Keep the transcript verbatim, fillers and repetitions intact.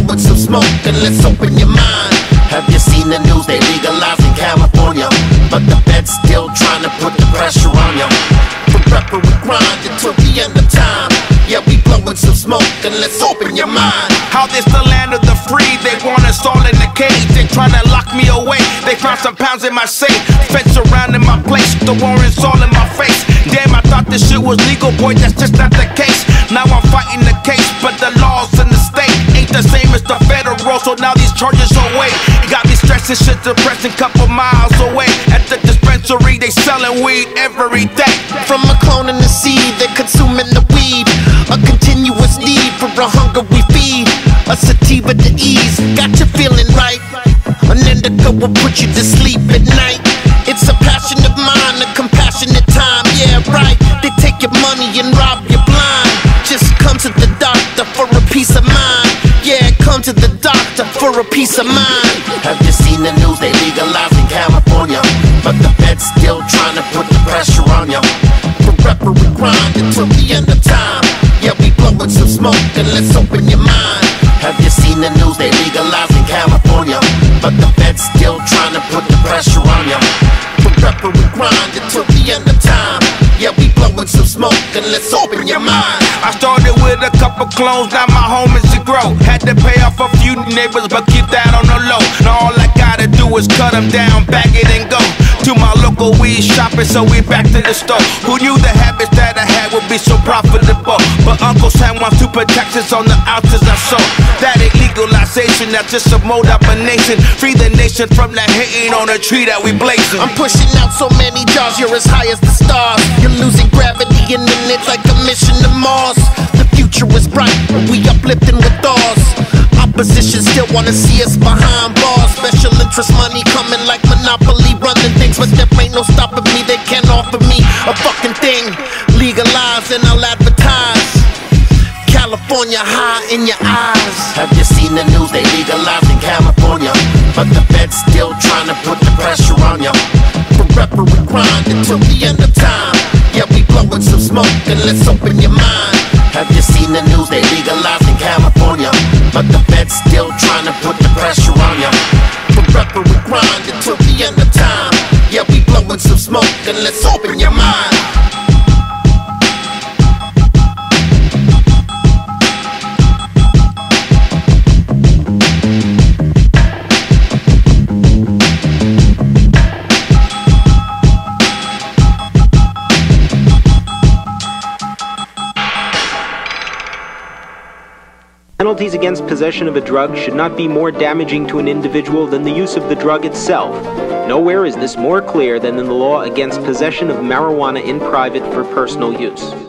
blowing some smoke and let's open your mind. Have you seen the news? They legalizing California, but the feds still trying to put the pressure on you. From rapper we grind until the end of time. Yeah, we blowing some smoke and let's open your mind. How this the land of the free? They want us all in the cage. They tryna lock me away. They found some pounds in my safe. Feds surrounding my place. The warrants all in my face. Damn, I thought this shit was legal, boy. That's just not the case. Now I'm fighting the case, but the laws in the state ain't the same as the federal. So now these charges away. Got me stressing, shit depressing. Couple miles away at the dispensary, they selling weed every day. From a clone in the seed, they're consuming the weed. A continuous need for a hunger we feed. A sativa to ease, got you feeling right. An indica will put you to sleep at night. It's a passion of mine, a compassionate time. Yeah, right. They take your money and rob you blind. Just come to the doctor for a peace of mind. Yeah, come to the doctor for a peace of mind. Have you seen the news? They legalizing California, but the feds still trying to put the pressure on you. From rapper we grind until the end of time. Yeah, we blowing some smoke and let's open your mind. Have you seen the news? They legalizing California, but the feds still trying to put the pressure on you. From rapper we grind until the end of time. Yeah, we blowing some smoke and let's open your mind. I started with a couple clones, now my home is to grow. Had to pay off a few neighbors, but keep that on the low. Now all I gotta do is cut them down, bag it and go to my local weed shopping, so we back to the store. Who knew the habits that I had would be so profitable? But Uncle Sam wants to put taxes on the ounces I sold. That ain't legalization, that's just a mode up a nation. Free the nation from the hating on a tree that we blazing. I'm pushing out so many jars, you're as high as the stars. You're losing gravity and then it's like a mission to Mars. The future is bright, we uplifting with ours. Opposition still wanna see us behind bars. Special interest money coming like Monopoly, running things, but there ain't no stopping me. They can't offer me a fucking thing. Legalize and I'll advertise. California high in your eyes. Have you seen the news? They legalizing California, but the feds still trying to put the pressure on you. From rapper we grind until the end of time. Yeah, we blowing some smoke and let's open your mind. Have you seen the news? They legalizing California, but the feds still trying to put the pressure on you. From rapper we grind until the end of time. Yeah, we blowing some smoke and let's open your mind. Penalties against possession of a drug should not be more damaging to an individual than the use of the drug itself. Nowhere is this more clear than in the law against possession of marijuana in private for personal use.